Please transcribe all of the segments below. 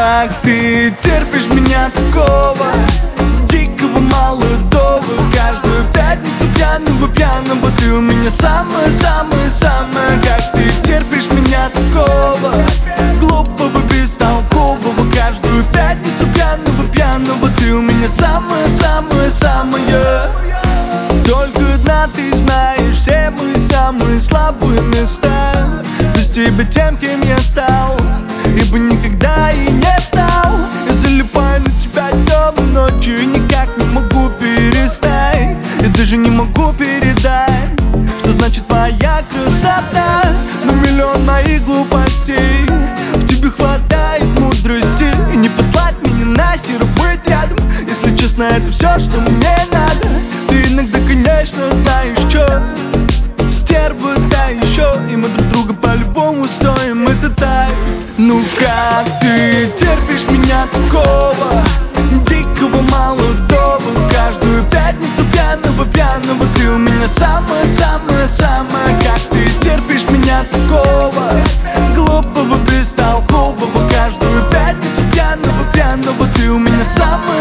как ты терпишь меня такого, дикого молодого? Каждую пятницу пьяного ты у меня самая. Как ты терпишь меня такого, глупого, бестолкового? Каждую пятницу пьяного ты у меня самая. Только одна ты знаешь все мои самые слабые места. Без тебя тем, кем я стал, ибо никогда и не стал. Я залипаю на тебя днем и ночью и никак не могу перестать. Я даже не могу передать, что значит твоя красота. На миллион моих глупостей в тебе хватает мудрости. И не послать меня нахер, быть рядом. Если честно, это все, что мне надо. Ты иногда, конечно, знаешь, что стерва, да еще. И мы друг друга по-любому стоим, это так. Ну как ты терпишь меня такого, дикого молодого? Каждую пятницу пьяного ты у меня самая. Как ты терпишь меня такого, глупого, бестолкового? Каждую пятницу пьяного ты у меня самая.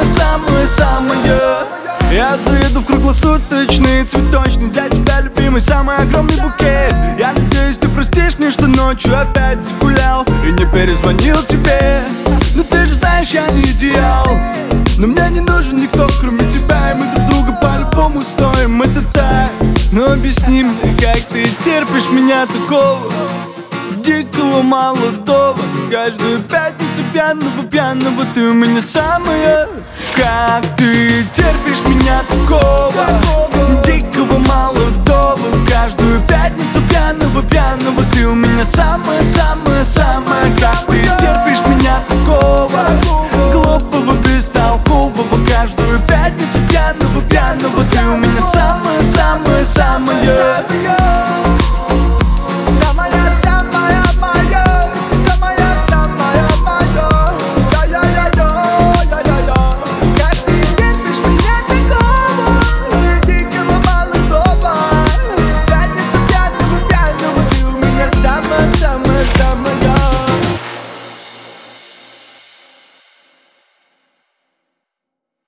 Я заеду в круглосуточный цветочный для тебя любимый самый огромный букет. Я надеюсь, ты простишь мне, что ночью опять загулял и не перезвонил тебе. Но ты же знаешь, я не идеал, но мне не нужен никто, кроме тебя. И мы друг друга по-любому стоим, это так. Но объясни мне, как ты терпишь меня такого, дикого молодого? Каждую пятницу пьяного ты у меня самая. Как ты терпишь меня такого,